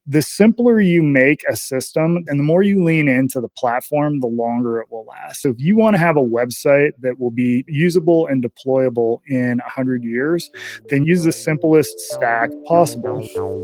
the simpler you make a system and the more you lean into the platform, the longer it will last. So if you want to have a website that will be usable and deployable in 100 years, then use the simplest stack possible.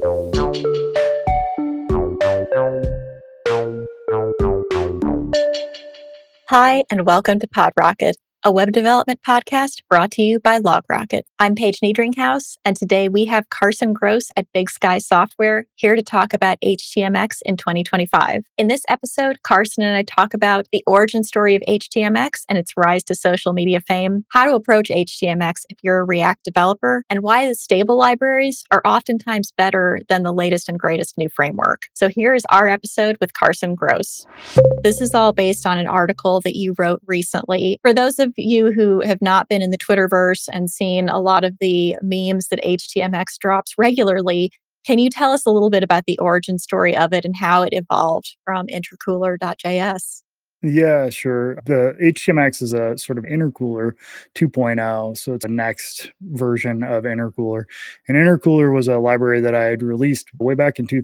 Hi, and welcome to PodRocket, a web development podcast brought to you by LogRocket. I'm Paige Niedringhaus, and today we have Carson Gross at Big Sky Software here to talk about HTMX in 2025. In this episode, Carson and I talk about the origin story of HTMX and its rise to social media fame, how to approach HTMX if you're a React developer, and why the stable libraries are oftentimes better than the latest and greatest new framework. So here is our episode with Carson Gross. This is all based on an article that you wrote recently. For those of you who have not been in the Twitterverse and seen a lot of the memes that HTMX drops regularly, can you tell us a little bit about the origin story of it and how it evolved from intercooler.js? Yeah, sure. The HTMX is a sort of intercooler 2.0. So it's a next version of intercooler. And intercooler was a library that I had released way back in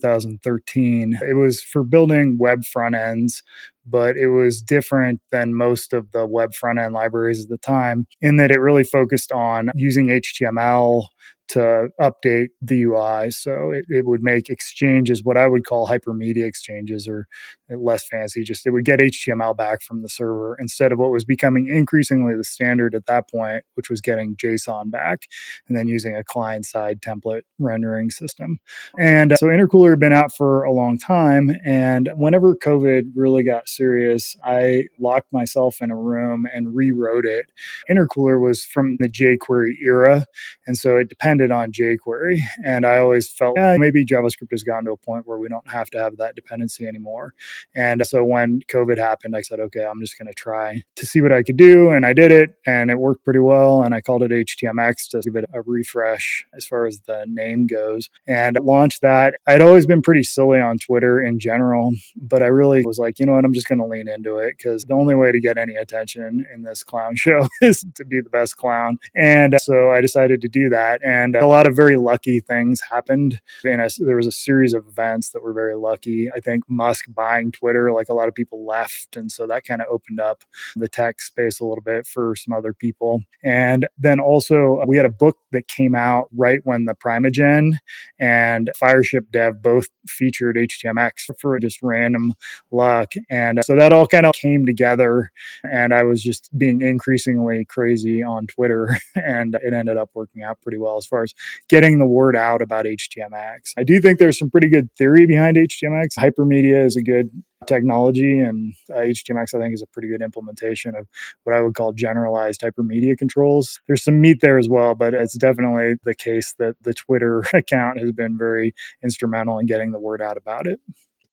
2013. It was for building web front ends, but it was different than most of the web front end libraries at the time in that it really focused on using HTML to update the UI. So it would make exchanges, what I would call hypermedia exchanges, or less fancy, just it would get HTML back from the server instead of what was becoming increasingly the standard at that point, which was getting JSON back and then using a client-side template rendering system. And so intercooler had been out for a long time. And whenever COVID really got serious, I locked myself in a room and rewrote it. Intercooler was from the jQuery era. And so it depended on jQuery. And I always felt, maybe JavaScript has gotten to a point where we don't have to have that dependency anymore. And so when COVID happened, I said, okay, I'm just going to try to see what I could do. And I did it, and it worked pretty well. And I called it HTMX to give it a refresh as far as the name goes, and launched that. I'd always been pretty silly on Twitter in general, but I really was like, you know what, I'm just going to lean into it because the only way to get any attention in this clown show is to be the best clown. And so I decided to do that. And a lot of very lucky things happened. There was a series of events that were very lucky. I think Musk buying Twitter, like a lot of people left. And so that kind of opened up the tech space a little bit for some other people. And then also we had a book that came out right when the Primeagen and Fireship Dev both featured HTMX for just random luck. And so that all kind of came together, and I was just being increasingly crazy on Twitter, and it ended up working out pretty well as far as getting the word out about HTMX. I do think there's some pretty good theory behind HTMX. Hypermedia is a good technology, and HTMX, I think, is a pretty good implementation of what I would call generalized hypermedia controls. There's some meat there as well, but it's definitely the case that the Twitter account has been very instrumental in getting the word out about it.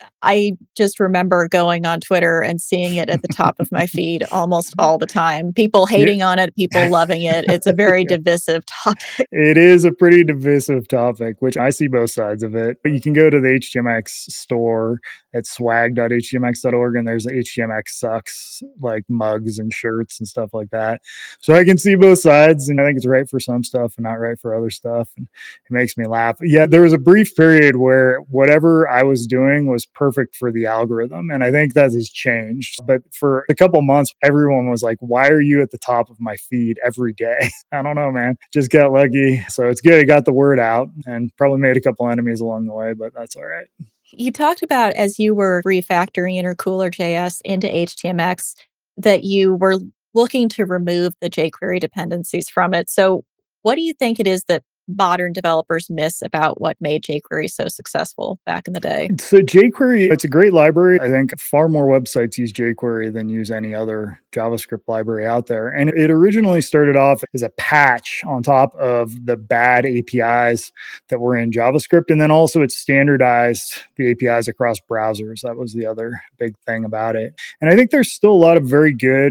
I just remember going on Twitter and seeing it at the top of my feed almost all the time. People hating on it, people loving it. It's a very divisive topic. It is a pretty divisive topic, which I see both sides of it. But you can go to the HTMX store at swag.htmx.org, and there's HTMX sucks, like mugs and shirts and stuff like that. So I can see both sides, and I think it's right for some stuff and not right for other stuff. And it makes me laugh. Yeah, there was a brief period where whatever I was doing was perfect for the algorithm, and I think that has changed. But for a couple months, everyone was like, why are you at the top of my feed every day? I don't know, man. Just got lucky. So it's good. It got the word out and probably made a couple enemies along the way, but that's all right. You talked about, as you were refactoring intercooler.js into HTMX, that you were looking to remove the jQuery dependencies from it. So what do you think it is that modern developers miss about what made jQuery so successful back in the day? So jQuery, it's a great library. I think far more websites use jQuery than use any other JavaScript library out there. And it originally started off as a patch on top of the bad APIs that were in JavaScript. And then also it standardized the APIs across browsers. That was the other big thing about it. And I think there's still a lot of very good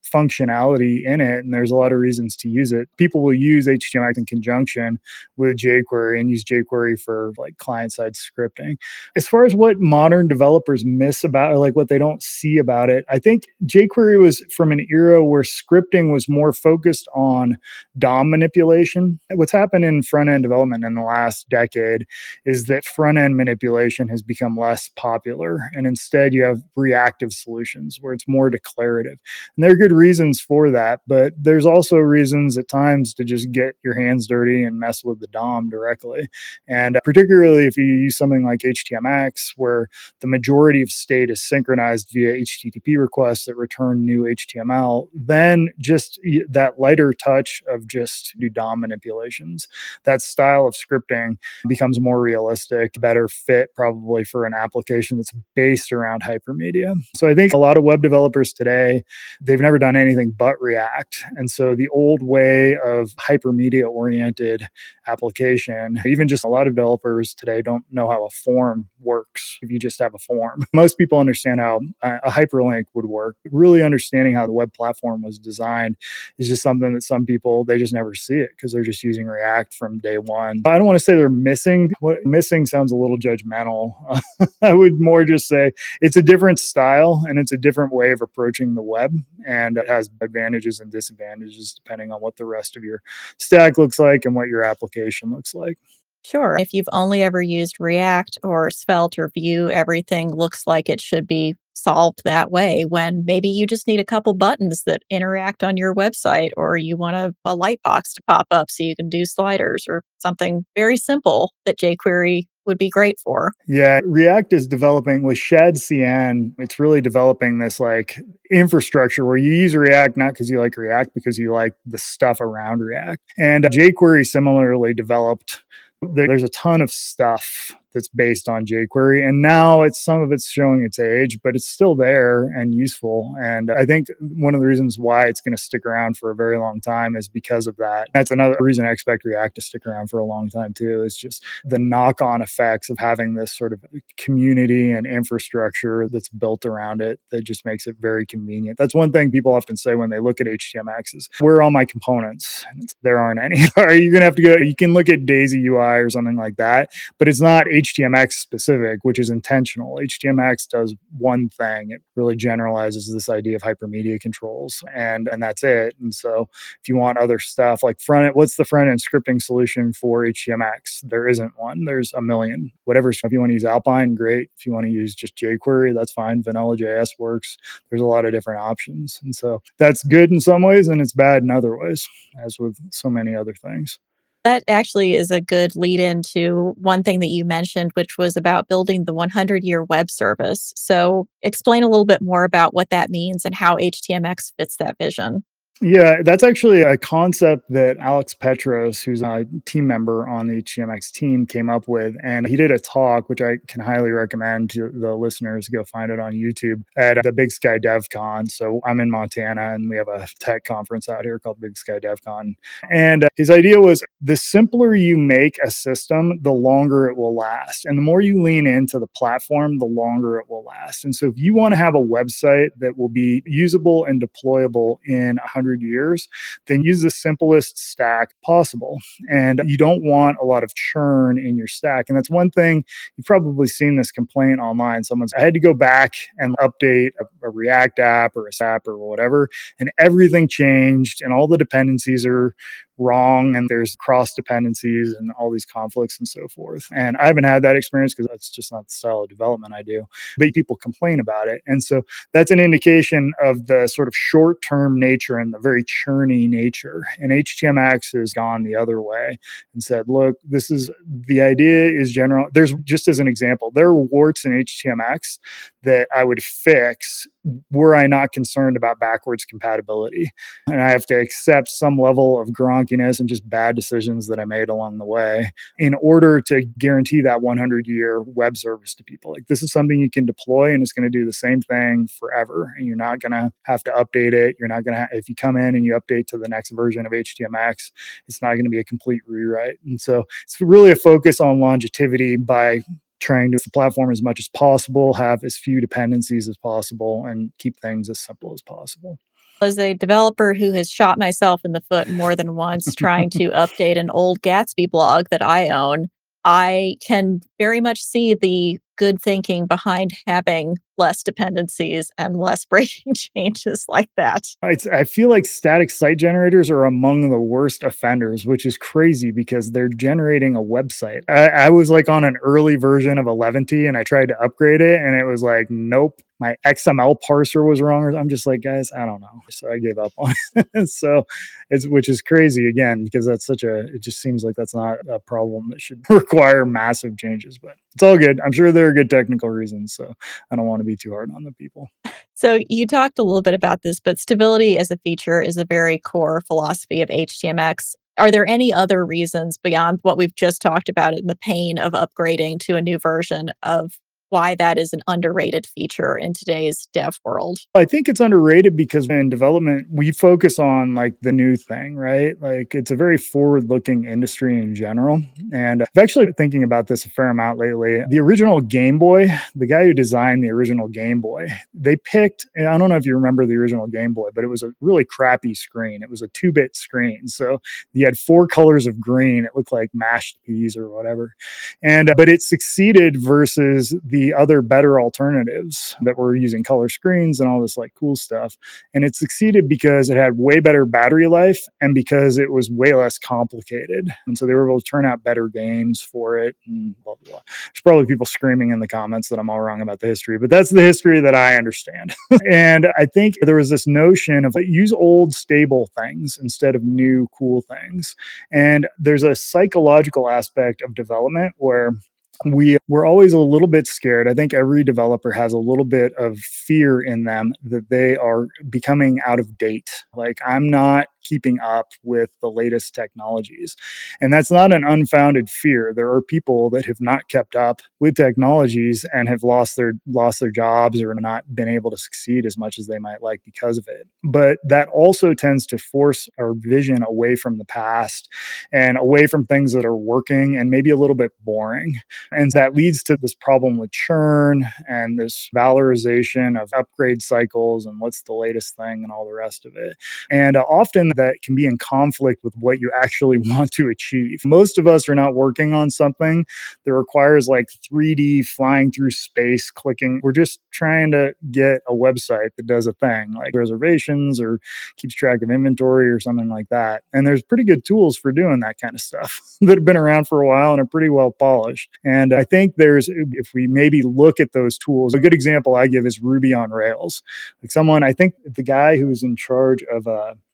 functionality in it, and there's a lot of reasons to use it. People will use HTMX in conjunction with jQuery and use jQuery for like client-side scripting. As far as what modern developers miss about, or like what they don't see about it, I think jQuery was from an era where scripting was more focused on DOM manipulation. What's happened in front-end development in the last decade is that front-end manipulation has become less popular, and instead you have reactive solutions where it's more declarative. And there are good reasons for that, but there's also reasons at times to just get your hands dirty and mess with the DOM directly. And particularly if you use something like HTMX, where the majority of state is synchronized via HTTP requests that return new HTML, then just that lighter touch of just do DOM manipulations, that style of scripting becomes more realistic, better fit probably for an application that's based around hypermedia. So I think a lot of web developers today, they've never done anything but React. And so the old way of hypermedia oriented application, even just a lot of developers today don't know how a form works if you just have a form. Most people understand how a hyperlink would work. Really understanding how the web platform was designed is just something that some people, they just never see it because they're just using React from day one. I don't want to say they're missing. What missing sounds a little judgmental. I would more just say it's a different style and it's a different way of approaching the web, and it has advantages and disadvantages depending on what the rest of your stack looks like and what your application looks like. Sure. If you've only ever used React or Svelte or Vue, everything looks like it should be solved that way when maybe you just need a couple buttons that interact on your website, or you want a light box to pop up so you can do sliders or something very simple that jQuery would be great for. Yeah, React is developing with ShadCN. It's really developing this like infrastructure where you use React not because you like React, because you like the stuff around React. And jQuery similarly developed. There's a ton of stuff that's based on jQuery, and now some of it's showing its age, but it's still there and useful. And I think one of the reasons why it's going to stick around for a very long time is because of that. That's another reason I expect React to stick around for a long time too, is just the knock-on effects of having this sort of community and infrastructure that's built around it that just makes it very convenient. That's one thing people often say when they look at HTMX is, where are all my components? There aren't any. Are you going to have to go, you can look at Daisy UI or something like that, but it's not HTMX specific, which is intentional. HTMX does one thing. It really generalizes this idea of hypermedia controls, and that's it. And so if you want other stuff like what's the front end scripting solution for HTMX? There isn't one. There's a million. Whatever. If you want to use Alpine, great. If you want to use just jQuery, that's fine. Vanilla.js works. There's a lot of different options. And so that's good in some ways and it's bad in other ways, as with so many other things. That actually is a good lead into one thing that you mentioned, which was about building the 100-year web service. So explain a little bit more about what that means and how HTMX fits that vision. Yeah, that's actually a concept that Alex Petros, who's a team member on the HTMX team, came up with. And he did a talk, which I can highly recommend to the listeners. Go find it on YouTube at the Big Sky DevCon. So I'm in Montana and we have a tech conference out here called Big Sky DevCon. And his idea was the simpler you make a system, the longer it will last. And the more you lean into the platform, the longer it will last. And so if you want to have a website that will be usable and deployable in 100 years, then use the simplest stack possible. And you don't want a lot of churn in your stack. And that's one thing, you've probably seen this complaint online. I had to go back and update a React app or a SAP or whatever, and everything changed and all the dependencies are wrong and there's cross dependencies and all these conflicts and so forth. And I haven't had that experience because that's just not the style of development I do, but people complain about it. And so that's an indication of the sort of short-term nature and the very churny nature. And HTMX has gone the other way and said, look, the idea is general. There's, just as an example, there are warts in HTMX that I would fix were I not concerned about backwards compatibility. And I have to accept some level of gronkiness and just bad decisions that I made along the way in order to guarantee that 100-year web service to people. Like, this is something you can deploy and it's going to do the same thing forever. And you're not going to have to update it. You're not going to, if you come in and you update to the next version of HTMX, it's not going to be a complete rewrite. And so it's really a focus on longevity by trying to use the platform as much as possible, have as few dependencies as possible, and keep things as simple as possible. As a developer who has shot myself in the foot more than once trying to update an old Gatsby blog that I own, I can very much see the good thinking behind having less dependencies and less breaking changes like that. I feel like static site generators are among the worst offenders, which is crazy because they're generating a website. I was like on an early version of 11T and I tried to upgrade it and it was like, nope, my XML parser was wrong. I'm just like, guys, I don't know. So I gave up on it. So which is crazy again, because it just seems like that's not a problem that should require massive changes, but it's all good. I'm sure there are good technical reasons. So I don't want to be too hard on the people. So you talked a little bit about this, but stability as a feature is a very core philosophy of HTMX. Are there any other reasons beyond what we've just talked about in the pain of upgrading to a new version of why that is an underrated feature in today's dev world? I think it's underrated because in development, we focus on like the new thing, right? Like it's a very forward looking industry in general. And I've actually been thinking about this a fair amount lately. The original Game Boy, the guy who designed the original Game Boy, they picked, and I don't know if you remember the original Game Boy, but it was a really crappy screen. It was a 2-bit screen. So you had 4 colors of green. It looked like mashed peas or whatever. But it succeeded versus the other better alternatives that were using color screens and all this like cool stuff. And it succeeded because it had way better battery life and because it was way less complicated. And so they were able to turn out better games for it and blah, blah, blah. There's probably people screaming in the comments that I'm all wrong about the history, but that's the history that I understand. And I think there was this notion of use old stable things instead of new cool things. And there's a psychological aspect of development where we're always a little bit scared. I think every developer has a little bit of fear in them that they are becoming out of date. Like, I'm not keeping up with the latest technologies. And that's not an unfounded fear. There are people that have not kept up with technologies and have lost their jobs or not been able to succeed as much as they might like because of it. But that also tends to force our vision away from the past and away from things that are working and maybe a little bit boring. And that leads to this problem with churn and this valorization of upgrade cycles and what's the latest thing and all the rest of it. And often that can be in conflict with what you actually want to achieve. Most of us are not working on something that requires like 3D flying through space, clicking. We're just trying to get a website that does a thing like reservations or keeps track of inventory or something like that. And there's pretty good tools for doing that kind of stuff that have been around for a while and are pretty well polished. And I think if we maybe look at those tools, a good example I give is Ruby on Rails. Like I think the guy who was in charge of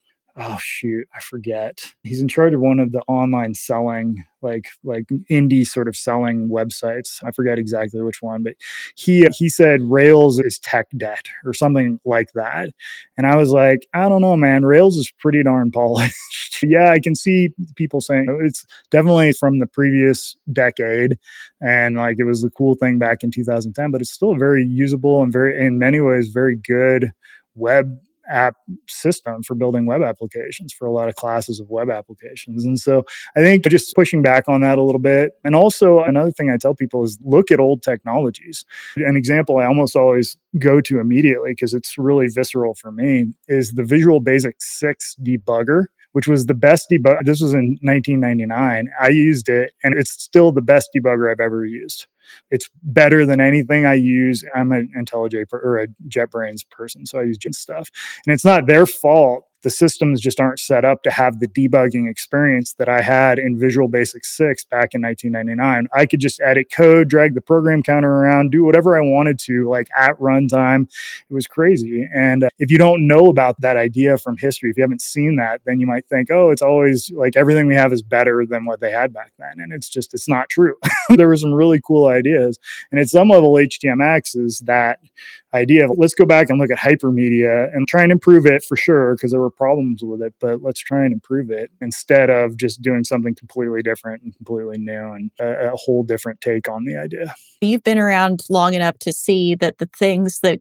oh shoot, I forget. He's in charge of one of the online selling, like indie sort of selling websites. I forget exactly which one, but he said Rails is tech debt or something like that. And I was like, I don't know, man. Rails is pretty darn polished. Yeah, I can see people saying it's definitely from the previous decade, and like it was the cool thing back in 2010, but it's still very usable and very, in many ways, very good web app system for building web applications for a lot of classes of web applications. And so I think just pushing back on that a little bit. And also another thing I tell people is look at old technologies. An example I almost always go to immediately because it's really visceral for me is the Visual Basic 6 debugger, which was the best debug. This was in 1999. I used it and it's still the best debugger I've ever used. It's better than anything I use. I'm an IntelliJ or a JetBrains person, so I use Jet stuff. And it's not their fault. The systems just aren't set up to have the debugging experience that I had in Visual Basic 6 back in 1999. I could just edit code, drag the program counter around, do whatever I wanted to, like at runtime. It was crazy. And if you don't know about that idea from history, if you haven't seen that, then you might think, oh, it's always like everything we have is better than what they had back then. And it's not true. There were some really cool ideas. And at some level, HTMX is that idea of let's go back and look at hypermedia and try and improve it for sure, because there were problems with it, but let's try and improve it instead of just doing something completely different and completely new and a whole different take on the idea. You've been around long enough to see that the things that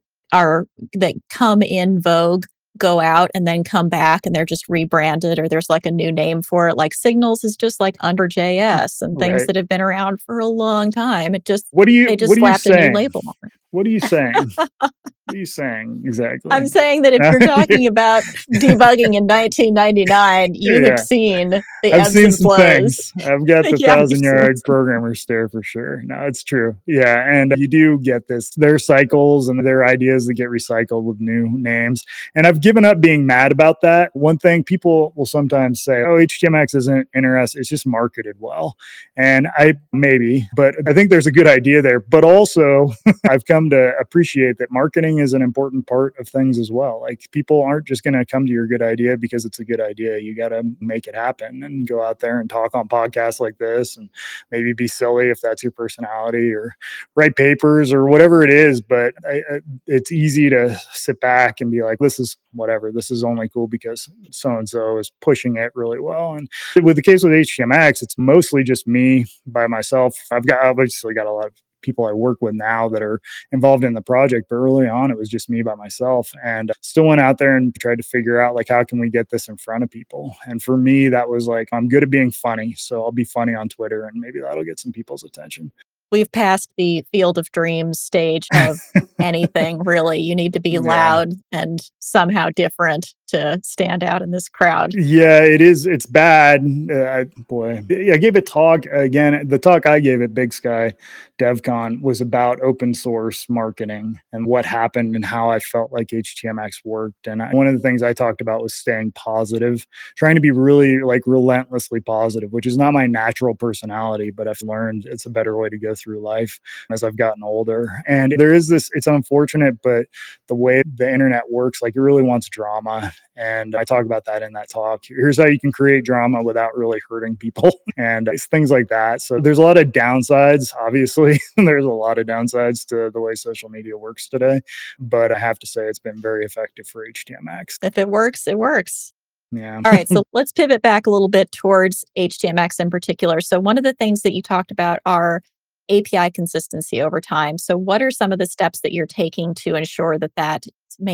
come in vogue go out and then come back and they're just rebranded, or there's like a new name for it. Like Signals is just like Under.js and things Right. that have been around for a long time. It just What are you they just what are you slapped a new saying? label on it. What are you saying? What are you saying exactly? I'm saying that if you're talking about debugging in 1999, you have Yeah. seen the I've ebbs seen and some flows. things. I've got the Yeah, you've 1,000-yard programmer stare for sure. No, it's true. Yeah, and you do get this. There are cycles and there are ideas that get recycled with new names. And I've given up being mad about that. One thing people will sometimes say, "Oh, HTMX isn't interesting. It's just marketed well." And but I think there's a good idea there. But also, I've come to appreciate that marketing is an important part of things as well. Like people aren't just going to come to your good idea because it's a good idea. You got to make it happen and go out there and talk on podcasts like this and maybe be silly if that's your personality or write papers or whatever it is. But it's easy to sit back and be like, this is whatever. This is only cool because so-and-so is pushing it really well. And with the case with HTMX, it's mostly just me by myself. I've obviously got a lot of people I work with now that are involved in the project, but early on it was just me by myself, and still went out there and tried to figure out like how can we get this in front of people. And for me that was like, I'm good at being funny, so I'll be funny on Twitter and maybe that'll get some people's attention. We've passed the field of dreams stage of anything, really. You need to be Yeah. loud and somehow different to stand out in this crowd. Yeah, it is. It's bad. Boy, I gave a talk again. The talk I gave at Big Sky DevCon was about open source marketing and what happened and how I felt like HTMX worked. And one of the things I talked about was staying positive, trying to be really like relentlessly positive, which is not my natural personality, but I've learned it's a better way to go through life as I've gotten older. And there is this, it's unfortunate, but the way the internet works, like it really wants drama. And I talk about that in that talk. Here's how you can create drama without really hurting people and it's things like that. So there's a lot of downsides, obviously. There's a lot of downsides to the way social media works today. But I have to say it's been very effective for HTMX. If it works, it works. Yeah. All right, so let's pivot back a little bit towards HTMX in particular. So one of the things that you talked about are API consistency over time. So what are some of the steps that you're taking to ensure that that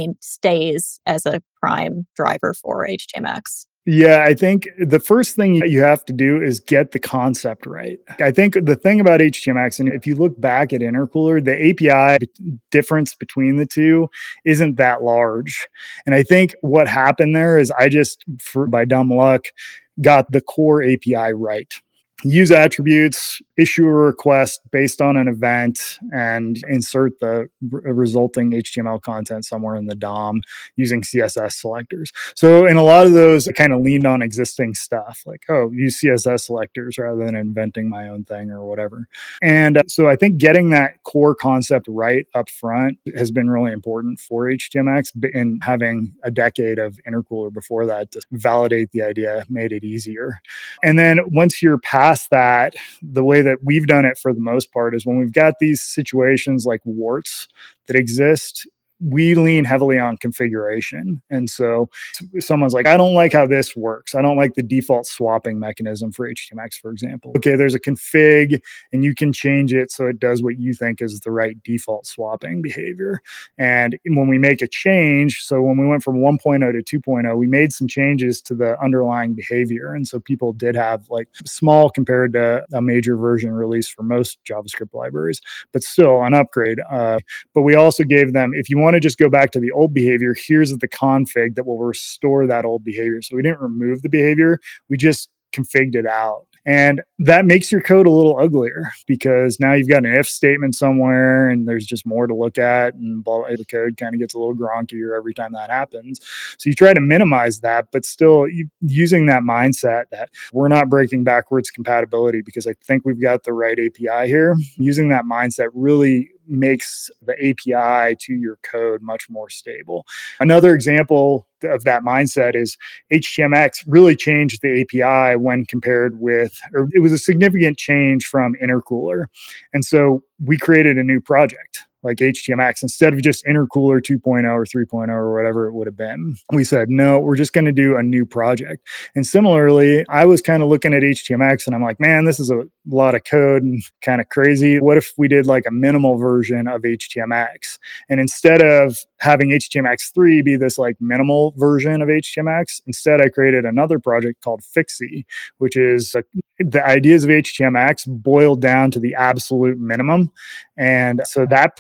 stays as a prime driver for HTMX? Yeah, I think the first thing you have to do is get the concept right. I think the thing about HTMX, and if you look back at Intercooler, the API difference between the two isn't that large. And I think what happened there is I just, by dumb luck, got the core API right. Use attributes, issue a request based on an event, and insert the resulting HTML content somewhere in the DOM using CSS selectors. So in a lot of those, I kind of leaned on existing stuff, like, oh, use CSS selectors rather than inventing my own thing or whatever. And so I think getting that core concept right up front has been really important for HTMX, and having a decade of Intercooler before that to validate the idea made it easier. And then once you're past that, the way that we've done it for the most part is when we've got these situations like warts that exist, we lean heavily on configuration. And so someone's like, I don't like how this works. I don't like the default swapping mechanism for HTMX, for example. Okay, there's a config and you can change it so it does what you think is the right default swapping behavior. And when we make a change, so when we went from 1.0 to 2.0, we made some changes to the underlying behavior. And so people did have like small compared to a major version release for most JavaScript libraries, but still an upgrade. But we also gave them, if you want to just go back to the old behavior, here's the config that will restore that old behavior. So we didn't remove the behavior, we just configured it out. And that makes your code a little uglier because now you've got an if statement somewhere and there's just more to look at, and the code kind of gets a little gronkier every time that happens. So you try to minimize that, but still using that mindset that we're not breaking backwards compatibility because I think we've got the right API here. Using that mindset really makes the API to your code much more stable. Another example of that mindset is HTMX really changed the API when compared with, or it was a significant change from Intercooler. And so we created a new project like HTMX instead of just Intercooler 2.0 or 3.0 or whatever it would have been. We said, no, we're just going to do a new project. And similarly, I was kind of looking at HTMX and I'm like, man, this is a lot of code and kind of crazy. What if we did like a minimal version of HTMX? And instead of having HTMX3 be this like minimal version of HTMX, instead I created another project called Fixie, which is the ideas of HTMX boiled down to the absolute minimum. And so that project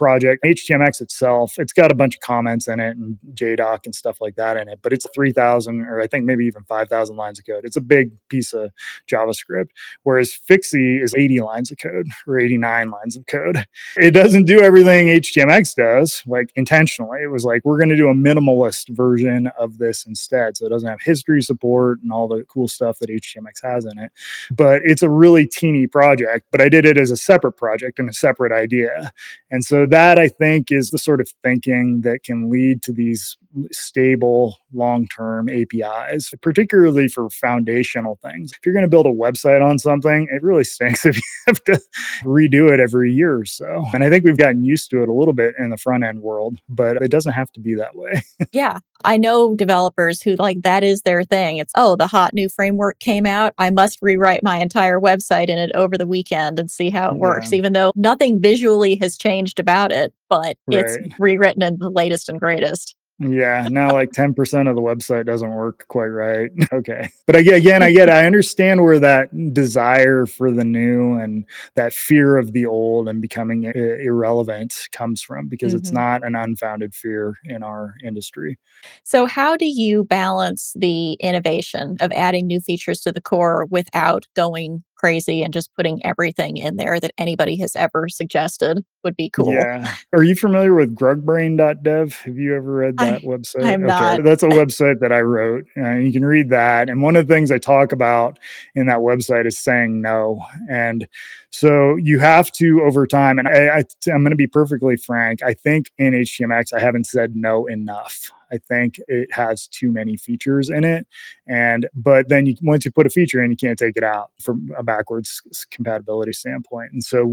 project, HTMX itself, it's got a bunch of comments in it and JDoc and stuff like that in it, but it's 3,000 or I think maybe even 5,000 lines of code. It's a big piece of JavaScript, whereas Fixie is 80 lines of code or 89 lines of code. It doesn't do everything HTMX does, like intentionally. It was like, we're going to do a minimalist version of this instead. So it doesn't have history support and all the cool stuff that HTMX has in it. But it's a really teeny project, but I did it as a separate project and a separate idea. And so that I think is the sort of thinking that can lead to these stable long-term APIs, particularly for foundational things. If you're going to build a website on something, it really stinks if you have to redo it every year or so. And I think we've gotten used to it a little bit in the front end world, but it doesn't have to be that way. Yeah. I know developers who like that is their thing. It's, oh, the hot new framework came out. I must rewrite my entire website in it over the weekend and see how it works, even though nothing visually has changed about it, but it's rewritten in the latest and greatest. Yeah, now like 10% of the website doesn't work quite right. Okay. But I understand where that desire for the new and that fear of the old and becoming irrelevant comes from, because it's not an unfounded fear in our industry. So, how do you balance the innovation of adding new features to the core without going crazy and just putting everything in there that anybody has ever suggested would be cool? Yeah. Are you familiar with grugbrain.dev? Have you ever read that website? I'm not. That's a website that I wrote. You can read that. And one of the things I talk about in that website is saying no. And so you have to, over time, and I'm going to be perfectly frank, I think in HTMX, I haven't said no enough. I think it has too many features in it. But then once you put a feature in, you can't take it out from a backwards compatibility standpoint. And so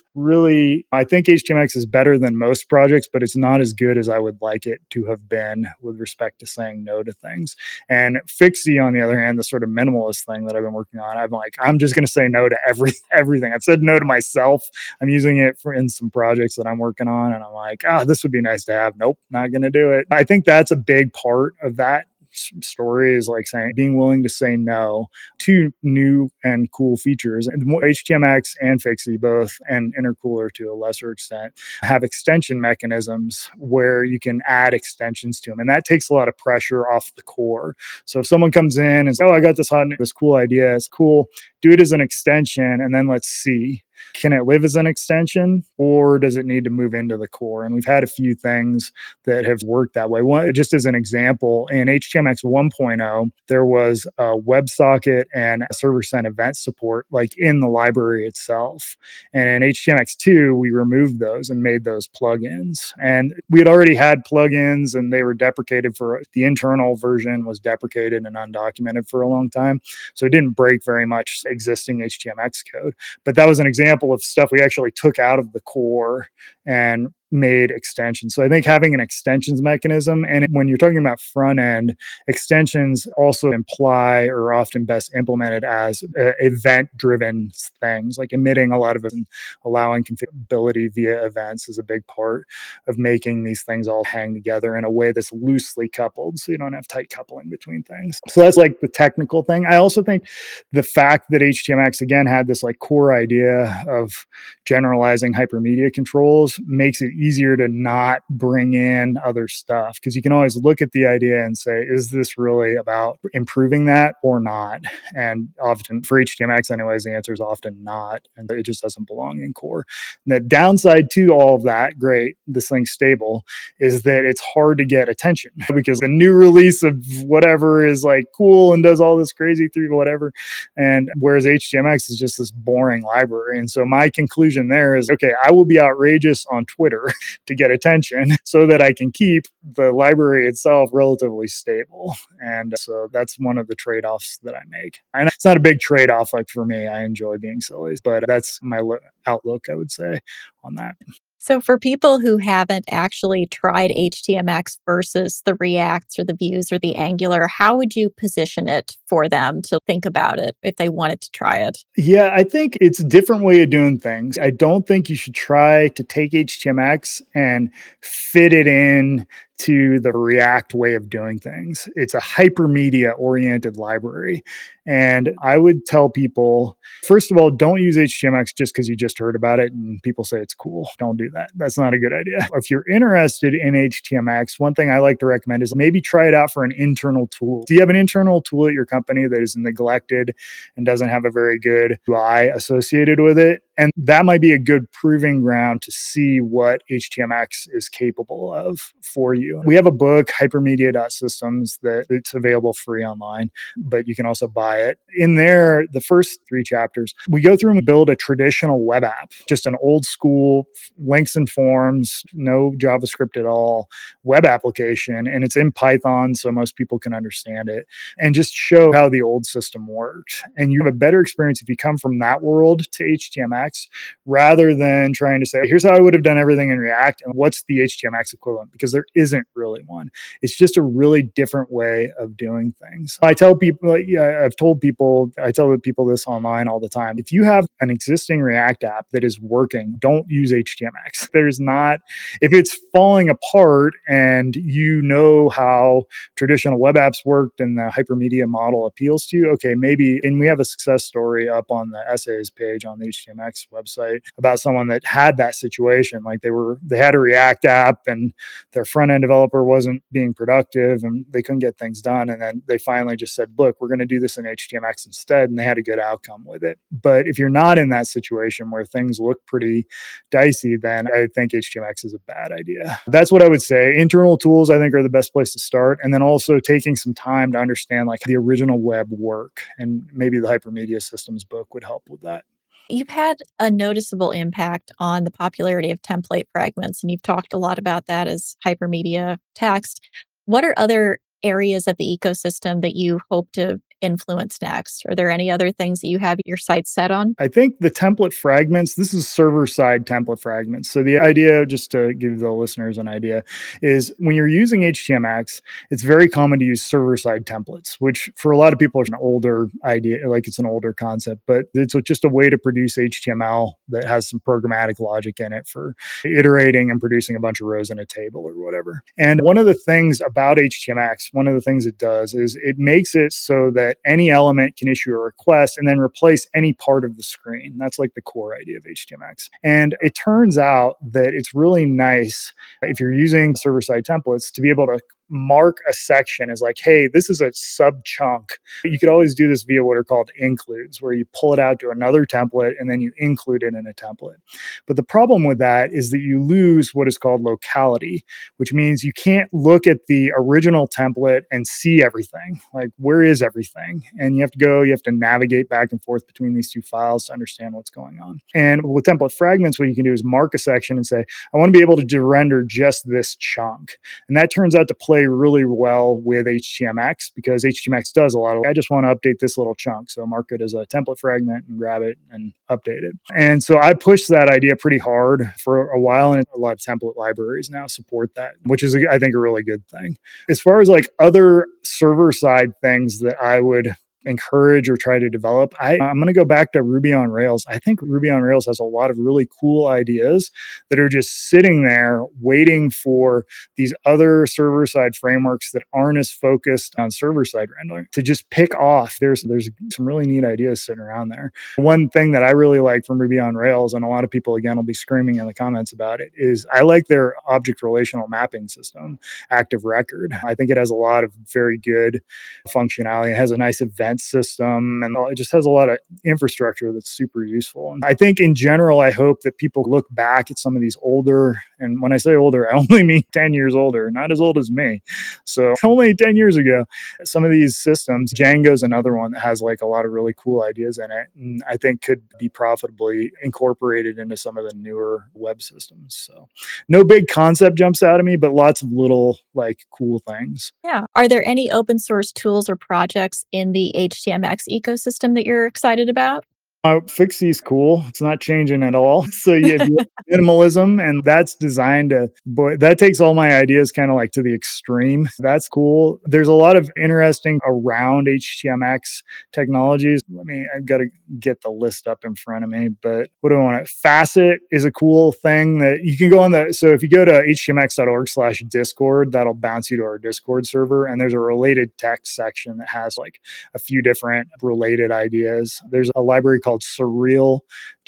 I think HTMX is better than most projects, but it's not as good as I would like it to have been with respect to saying no to things. And Fixie, on the other hand, the sort of minimalist thing that I've been working on, I'm just going to say no to everything. I've said no to myself. I'm using it in some projects that I'm working on. And I'm like, this would be nice to have. Nope, not going to do it. I think that's a big part of that story, is like being willing to say no to new and cool features. And HTMX and Fixie both, and Intercooler to a lesser extent, have extension mechanisms where you can add extensions to them, and that takes a lot of pressure off the core. So if someone comes in and says, I got this cool idea, it's cool, do it as an extension, and then let's see, can it live as an extension, or does it need to move into the core? And we've had a few things that have worked that way. One, just as an example, in HTMX 1.0, there was a WebSocket and a server-side event support like in the library itself. And in HTMX 2, we removed those and made those plugins. And we had already had plugins, and they were deprecated the internal version was deprecated and undocumented for a long time. So it didn't break very much existing HTMX code. But that was an example of stuff we actually took out of the core and made extensions. So I think having an extensions mechanism, and when you're talking about front end, extensions also imply or are often best implemented as event-driven things, like emitting a lot of it and allowing configurability via events is a big part of making these things all hang together in a way that's loosely coupled, so you don't have tight coupling between things. So that's like the technical thing. I also think the fact that HTMX again had this like core idea of generalizing hypermedia controls makes it easier to not bring in other stuff, because you can always look at the idea and say, is this really about improving that or not? And often for HTMX anyways, the answer is often not, and it just doesn't belong in core. And the downside to all of that, great, this thing's stable, is that it's hard to get attention, because the new release of whatever is like cool and does all this crazy through whatever, and whereas HTMX is just this boring library. And so my conclusion there is, okay, I will be outrageous on Twitter to get attention so that I can keep the library itself relatively stable. And so that's one of the trade-offs that I make. And it's not a big trade-off, like for me, I enjoy being silly, but that's my outlook, I would say, on that. So for people who haven't actually tried HTMX versus the Reacts or the Vues or the Angular, how would you position it for them to think about it if they wanted to try it? Yeah, I think it's a different way of doing things. I don't think you should try to take HTMX and fit it in to the React way of doing things. It's a hypermedia oriented library. And I would tell people, first of all, don't use HTMX just because you just heard about it and people say it's cool. Don't do that. That's not a good idea. If you're interested in HTMX, one thing I like to recommend is maybe try it out for an internal tool. Do you have an internal tool at your company that is neglected and doesn't have a very good UI associated with it? And that might be a good proving ground to see what HTMX is capable of for you. We have a book, Hypermedia.Systems, that it's available free online, but you can also buy it. In there, the first 3 chapters, we go through and build a traditional web app, just an old school links and forms, no JavaScript at all, web application. And it's in Python, so most people can understand it, and just show how the old system worked. And you have a better experience if you come from that world to HTMX rather than trying to say, here's how I would have done everything in React and what's the HTMX equivalent, because there isn't really one. It's just a really different way of doing things. I tell people, I tell people this online all the time. If you have an existing React app that is working, don't use HTMX. If it's falling apart and you know how traditional web apps worked and the hypermedia model appeals to you, okay, maybe, and we have a success story up on the essays page on the HTMX website about someone that had that situation. Like they had a React app and their front end developer wasn't being productive and they couldn't get things done. And then they finally just said, look, we're going to do this in HTMX instead. And they had a good outcome with it. But if you're not in that situation where things look pretty dicey, then I think HTMX is a bad idea. That's what I would say. Internal tools, I think, are the best place to start. And then also taking some time to understand like the original web work, and maybe the Hypermedia Systems book would help with that. You've had a noticeable impact on the popularity of template fragments, and you've talked a lot about that as hypermedia text. What are other areas of the ecosystem that you hope to influence next? Are there any other things that you have your sights set on? I think the template fragments, this is server-side template fragments. So the idea, just to give the listeners an idea, is when you're using HTMX, it's very common to use server-side templates, which for a lot of people is an older idea, like it's an older concept, but it's just a way to produce HTML that has some programmatic logic in it for iterating and producing a bunch of rows in a table or whatever. And one of the things about HTMX, one of the things it does is it makes it so that any element can issue a request and then replace any part of the screen. That's like the core idea of HTMX. And it turns out that it's really nice if you're using server-side templates to be able to mark a section as like, hey, this is a sub chunk. You could always do this via what are called includes, where you pull it out to another template and then you include it in a template. But the problem with that is that you lose what is called locality, which means you can't look at the original template and see everything. Like, where is everything? And you have to navigate back and forth between these 2 files to understand what's going on. And with template fragments, what you can do is mark a section and say, I want to be able to render just this chunk. And that turns out to play really well with HTMX, because HTMX does a lot of, I just want to update this little chunk. So mark it as a template fragment and grab it and update it. And so I pushed that idea pretty hard for a while, and a lot of template libraries now support that, which is, I think, a really good thing. As far as like other server side things that I would encourage or try to develop, I'm going to go back to Ruby on Rails. I think Ruby on Rails has a lot of really cool ideas that are just sitting there waiting for these other server-side frameworks that aren't as focused on server-side rendering to just pick off. There's some really neat ideas sitting around there. One thing that I really like from Ruby on Rails, and a lot of people, again, will be screaming in the comments about it, is I like their object relational mapping system, Active Record. I think it has a lot of very good functionality. It has a nice event system, and it just has a lot of infrastructure that's super useful. And I think in general, I hope that people look back at some of these older, and when I say older, I only mean 10 years older, not as old as me. So only 10 years ago, some of these systems, Django's another one that has like a lot of really cool ideas in it, and I think could be profitably incorporated into some of the newer web systems. So no big concept jumps out at me, but lots of little like cool things. Yeah. Are there any open source tools or projects in the HTMX ecosystem that you're excited about? Fixie's cool. It's not changing at all. So yeah, if you like minimalism, and that's designed to, boy, that takes all my ideas kind of like to the extreme. That's cool. There's a lot of interesting around HTMX technologies. I've got to get the list up in front of me, but what do I want to, Facet is a cool thing that you can go on so if you go to htmx.org/discord, that'll bounce you to our Discord server. And there's a related text section that has like a few different related ideas. There's a library called Surreal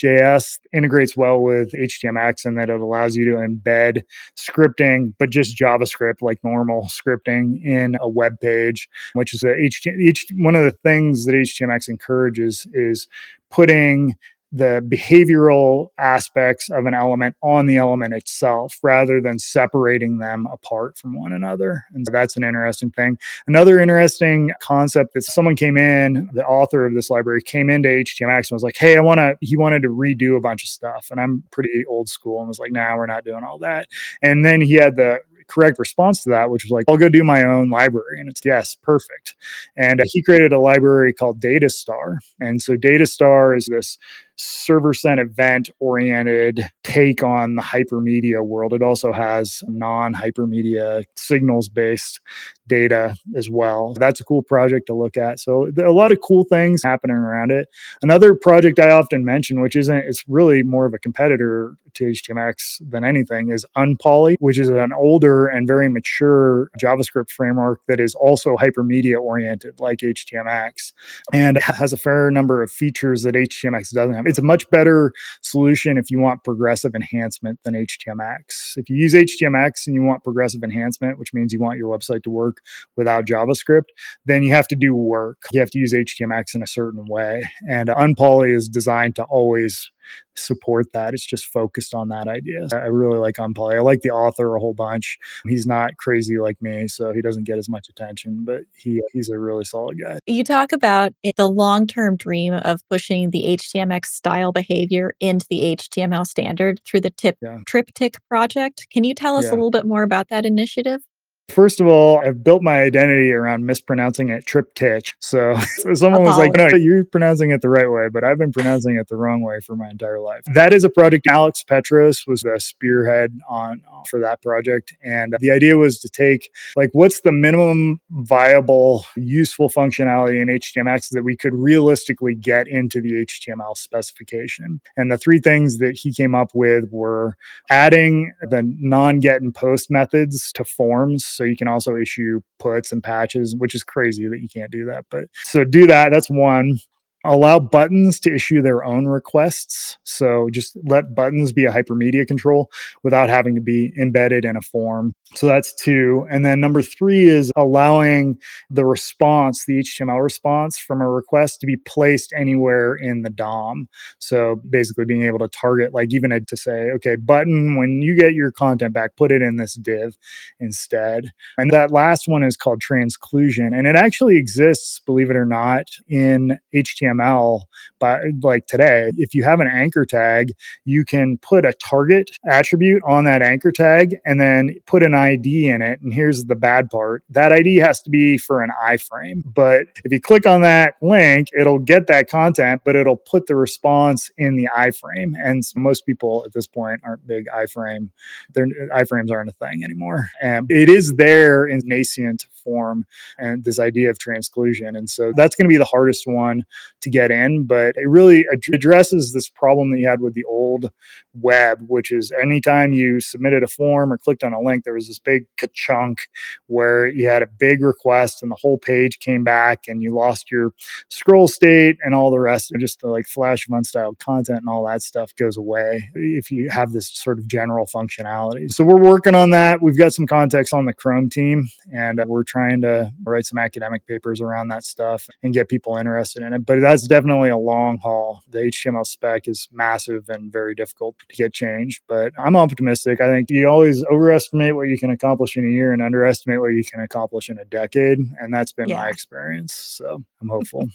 JS, integrates well with HTMX, and that it allows you to embed scripting, but just JavaScript like normal scripting in a web page, which is one of the things that HTMX encourages is putting the behavioral aspects of an element on the element itself rather than separating them apart from one another. And so that's an interesting thing. Another interesting concept that someone came in, the author of this library came into HTMX and was like, hey, he wanted to redo a bunch of stuff. And I'm pretty old school and was like, nah, we're not doing all that. And then he had the correct response to that, which was like, I'll go do my own library. And it's, yes, perfect. And he created a library called Datastar. And so Datastar is this server-side event-oriented take on the hypermedia world. It also has non-hypermedia signals-based data as well. That's a cool project to look at. So there are a lot of cool things happening around it. Another project I often mention, it's really more of a competitor to HTMX than anything, is Unpoly, which is an older and very mature JavaScript framework that is also hypermedia oriented like HTMX and has a fair number of features that HTMX doesn't have. It's a much better solution if you want progressive enhancement than HTMX. If you use HTMX and you want progressive enhancement, which means you want your website to work without JavaScript, then you have to do work. You have to use HTMX in a certain way. And Unpoly is designed to always support that. It's just focused on that idea. I really like Unpoly. I like the author a whole bunch. He's not crazy like me, so he doesn't get as much attention, but he's a really solid guy. You talk about the long-term dream of pushing the HTMX style behavior into the HTML standard through the Triptych project. Can you tell us a little bit more about that initiative? First of all, I've built my identity around mispronouncing it Triptych. So someone was like, no, you're pronouncing it the right way, but I've been pronouncing it the wrong way for my entire life. That is a project. Alex Petros was the spearhead for that project. And the idea was to take, like, what's the minimum viable, useful functionality in HTMX that we could realistically get into the HTML specification. And the three things that he came up with were adding the non-get and post methods to forms. So you can also issue puts and patches, which is crazy that you can't do that. But so do that. That's one. Allow buttons to issue their own requests. So just let buttons be a hypermedia control without having to be embedded in a form. So that's two. And then number three is allowing the response, the HTML response from a request to be placed anywhere in the DOM. So basically being able to target, like even to say, okay, button, when you get your content back, put it in this div instead. And that last one is called transclusion. And it actually exists, believe it or not, in HTML. But like today, if you have an anchor tag, you can put a target attribute on that anchor tag and then put an ID in it. And here's the bad part. That ID has to be for an iframe. But if you click on that link, it'll get that content, but it'll put the response in the iframe. And so most people at this point aren't big iframe. Iframes aren't a thing anymore. And it is there in nascent form, and this idea of transclusion. And so that's going to be the hardest one to get in, but it really addresses this problem that you had with the old web, which is anytime you submitted a form or clicked on a link, there was this big ka-chunk where you had a big request and the whole page came back and you lost your scroll state and all the rest of just the like flash of unstyled content and all that stuff goes away if you have this sort of general functionality. So we're working on that. We've got some context on the Chrome team, and we're trying to write some academic papers around that stuff and get people interested in it. But that's definitely a long haul. The HTML spec is massive and very difficult to get changed, but I'm optimistic. I think you always overestimate what you can accomplish in a year and underestimate what you can accomplish in a decade. And that's been my experience. So I'm hopeful.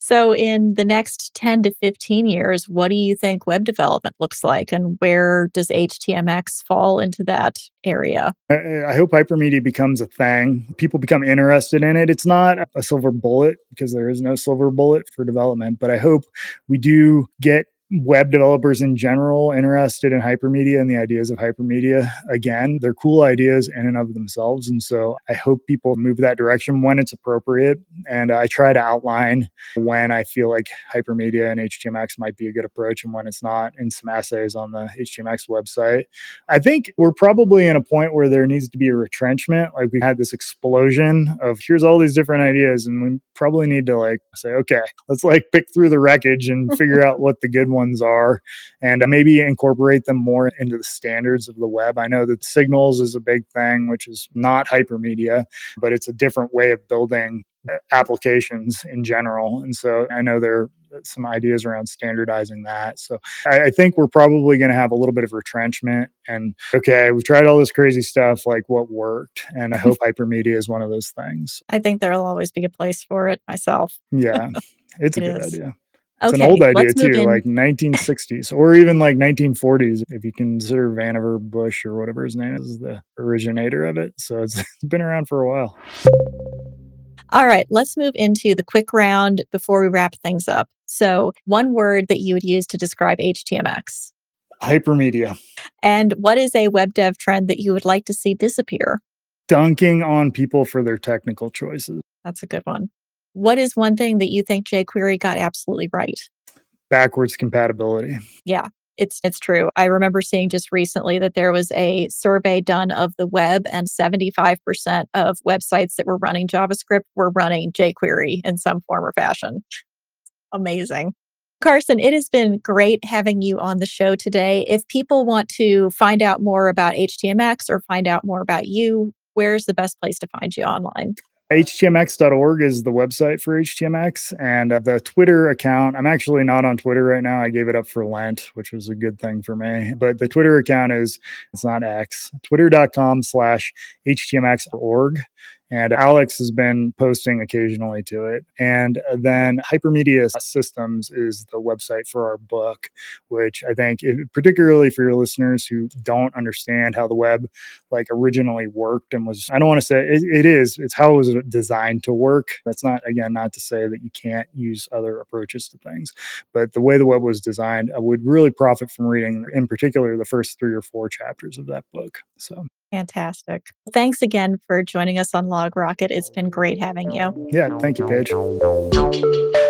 So, in the next 10 to 15 years, what do you think web development looks like? And where does HTMX fall into that area? I hope hypermedia becomes a thing. People become interested in it. It's not a silver bullet because there is no silver bullet for development, but I hope we do get web developers in general interested in hypermedia and the ideas of hypermedia. Again, they're cool ideas in and of themselves. And so I hope people move that direction when it's appropriate. And I try to outline when I feel like hypermedia and HTMX might be a good approach and when it's not in some essays on the HTMX website. I think we're probably in a point where there needs to be a retrenchment. Like we had this explosion of here's all these different ideas, and we probably need to like say, okay, let's like pick through the wreckage and figure out what the good ones are and maybe incorporate them more into the standards of the web. I know that Signals is a big thing, which is not hypermedia, but it's a different way of building applications in general. And so I know there are some ideas around standardizing that. So I think we're probably going to have a little bit of retrenchment and okay, we've tried all this crazy stuff, like what worked. And I hope hypermedia is one of those things. I think there'll always be a place for it myself. Yeah, it's a It good is. idea. It's an Okay, old idea let's move too, in. like 1960s or even like 1940s, if you consider Vannevar Bush or whatever his name is, the originator of it. So it's been around for a while. All right, let's move into the quick round before we wrap things up. So, one word that you would use to describe HTMX. Hypermedia, And what is a web dev trend that you would like to see disappear? dunking on people for their technical choices. That's a good one. What is one thing that you think jQuery got absolutely right? Backwards compatibility. Yeah, it's true. I remember seeing just recently that there was a survey done of the web, and 75% of websites that were running JavaScript were running jQuery in some form or fashion. Amazing. Carson, it has been great having you on the show today. If people want to find out more about HTMX or find out more about you, where's the best place to find you online? HTMX.org is the website for HTMX, and the Twitter account. I'm actually not on Twitter right now. I gave it up for Lent, which was a good thing for me. But the Twitter account it's not X, twitter.com/HTMX.org. And Alex has been posting occasionally to it. And then Hypermedia Systems is the website for our book, which I think, particularly for your listeners who don't understand how the web like originally worked and was, I don't want to say it's how it was designed to work. That's not, again, not to say that you can't use other approaches to things, but the way the web was designed, I would really profit from reading, in particular, the first 3 or 4 chapters of that book. So, Fantastic. Thanks again for joining us on LogRocket. It's been great having you. yeah, thank you, Paige.